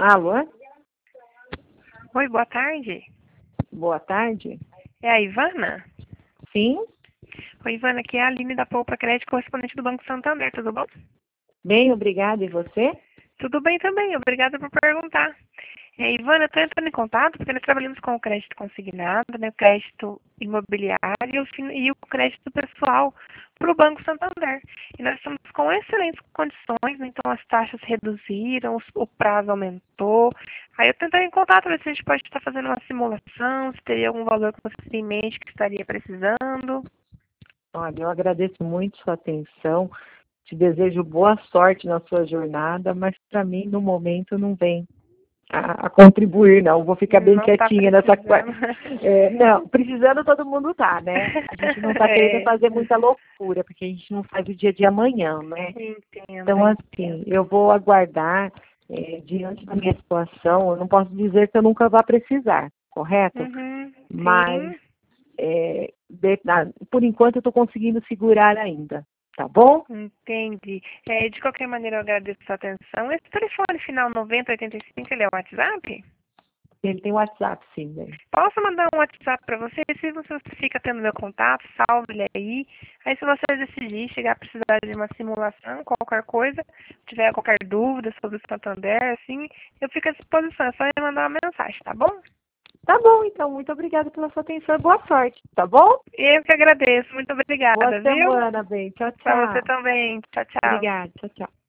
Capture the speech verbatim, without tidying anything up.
Alô? Oi, boa tarde. Boa tarde. É a Ivana? Sim? Oi, Ivana, aqui é a Aline da Poupa Crédito, correspondente do Banco Santander, tudo bom? Bem, obrigada. E você? Tudo bem também, obrigada por perguntar. É, Ivana, eu estou entrando em contato porque nós trabalhamos com o crédito consignado, né, o crédito imobiliário e o fin- e o crédito pessoal para o Banco Santander. E nós estamos com excelentes condições, né, então as taxas reduziram, os- o prazo aumentou. Aí eu tentei em contato para ver se a gente pode estar fazendo uma simulação, se teria algum valor que você tem em mente que estaria precisando. Olha, eu agradeço muito sua atenção. Te desejo boa sorte na sua jornada, mas para mim, no momento, não vem a, a contribuir, não. Vou ficar bem Não está quietinha nessa... qua- precisando. É, não, precisando todo mundo tá, né? A gente não está querendo É, fazer muita loucura, porque a gente não faz o dia de amanhã, né? entendo, Então, entendo. assim, eu vou aguardar, é, diante da minha situação, eu não posso dizer que eu nunca vá precisar, correto? Uhum, Mas, sim, é, de- na- por enquanto, eu estou conseguindo segurar ainda, tá bom? entendi. É, de qualquer maneira, eu agradeço a sua atenção. Esse telefone final noventa oitenta e cinco, ele é o WhatsApp? Ele tem WhatsApp, sim, né? Posso mandar um WhatsApp para você? Se você fica tendo meu contato, salve ele aí. Aí se você decidir chegar a precisar de uma simulação, qualquer coisa, tiver qualquer dúvida sobre o Santander, assim, eu fico à disposição. É só me mandar uma mensagem, tá bom? Tá bom, então, muito obrigada pela sua atenção e boa sorte, tá bom? Eu que agradeço. Muito Boa obrigada, viu? semana, bem. Tchau, Para você tchau. também. Tchau, tchau. Obrigada, tchau, tchau.